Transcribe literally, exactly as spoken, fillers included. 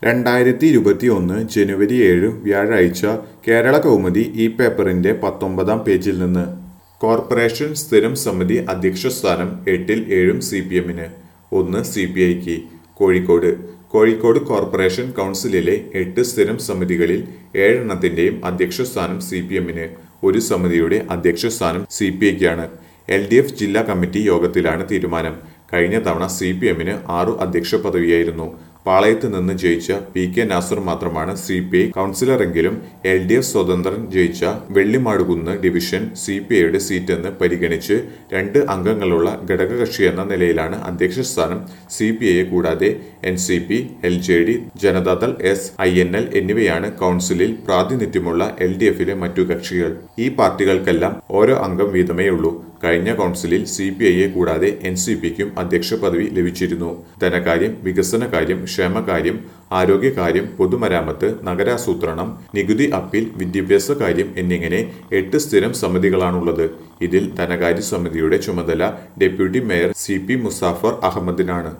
രണ്ടായിരത്തി ഇരുപത്തി ഒന്ന് ജനുവരി ഏഴ് വ്യാഴാഴ്ച കേരള കൗമുദി ഈ പേപ്പറിന്റെ പത്തൊമ്പതാം പേജിൽ നിന്ന് കോർപ്പറേഷൻ സ്ഥിരം സമിതി അധ്യക്ഷ സ്ഥാനം എട്ടിൽ ഏഴും സി പി എമ്മിന് ഒന്ന് സി പി ഐക്ക്. കോഴിക്കോട് കോഴിക്കോട് കോർപ്പറേഷൻ കൗൺസിലിലെ എട്ട് സ്ഥിരം സമിതികളിൽ ഏഴെണ്ണത്തിന്റെയും അധ്യക്ഷ സ്ഥാനം സി പി എമ്മിന്. ഒരു സമിതിയുടെ അധ്യക്ഷ സ്ഥാനം സി പി ഐക്കാണ്. എൽ ഡി എഫ് ജില്ലാ കമ്മിറ്റി യോഗത്തിലാണ് തീരുമാനം. കഴിഞ്ഞ തവണ സി പി എമ്മിന് ആറു അധ്യക്ഷ പദവിയായിരുന്നു. പാളയത്ത് നിന്ന് ജയിച്ച പി കെ നാസർ മാത്രമാണ് സി പി ഐ കൗൺസിലറെങ്കിലും എൽ ഡി എഫ് സ്വതന്ത്രൻ ജയിച്ച വെള്ളിമാടുകുന്ന് ഡിവിഷൻ സി പി ഐയുടെ സീറ്റെന്ന് പരിഗണിച്ച് രണ്ട് അംഗങ്ങളുള്ള ഘടകകക്ഷി എന്ന നിലയിലാണ് അധ്യക്ഷ സ്ഥാനം സി പി ഐയെ കൂടാതെ N C P, L J D, Janata Dal S, I N L എന്നിവയാണ് കൗൺസിലിൽ പ്രാതിനിധ്യമുള്ള എൽ ഡി എഫിലെ മറ്റു കക്ഷികൾ. ഈ പാർട്ടികൾക്കെല്ലാം ഓരോ അംഗം വീതമേ ഉള്ളൂ. കഴിഞ്ഞ കൗൺസിലിൽ സി പി ഐയെ കൂടാതെ എൻ സി പിക്കും അധ്യക്ഷ പദവി ലഭിച്ചിരുന്നു. ധനകാര്യം, വികസനകാര്യം, ക്ഷേമകാര്യം, ആരോഗ്യകാര്യം, പൊതുമരാമത്ത്, നഗരാസൂത്രണം, നികുതി അപ്പീൽ, വിദ്യാഭ്യാസ കാര്യം എന്നിങ്ങനെ എട്ട് സ്ഥിരം സമിതികളാണുള്ളത്. ഇതിൽ ധനകാര്യ സമിതിയുടെ ചുമതല deputy mayor C P Muzaffar അഹമ്മദിനാണ്.